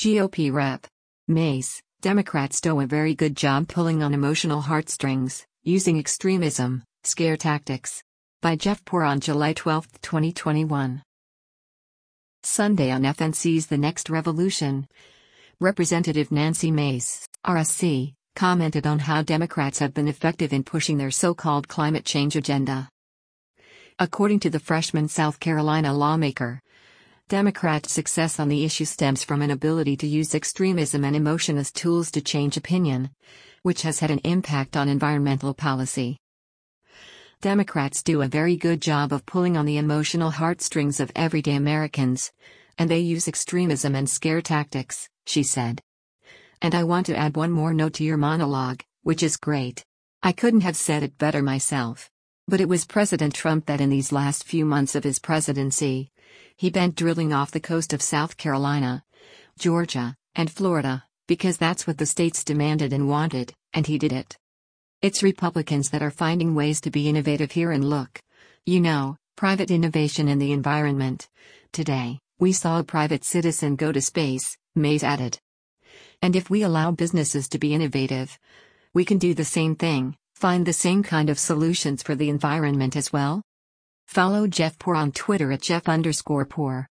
GOP Rep. Mace, Democrats do a very good job pulling on emotional heartstrings, using extremism, scare tactics. By Jeff Poor on July 12, 2021. Sunday on FNC's The Next Revolution. Representative Nancy Mace, RSC, commented on how Democrats have been effective in pushing their so-called climate change agenda. According to the freshman South Carolina lawmaker, Democrats' success on the issue stems from an ability to use extremism and emotion as tools to change opinion, which has had an impact on environmental policy. Democrats do a very good job of pulling on the emotional heartstrings of everyday Americans, and they use extremism and scare tactics, she said. And I want to add one more note to your monologue, which is great. I couldn't have said it better myself. But it was President Trump that in these last few months of his presidency, he bent drilling off the coast of South Carolina, Georgia, and Florida, because that's what the states demanded and wanted, and he did it. It's Republicans that are finding ways to be innovative here, and look. Private innovation in the environment. Today, we saw a private citizen go to space, Mace added. And if we allow businesses to be innovative, we can do the same thing, find the same kind of solutions for the environment as well. Follow Jeff Poor on Twitter at Jeff_Poor.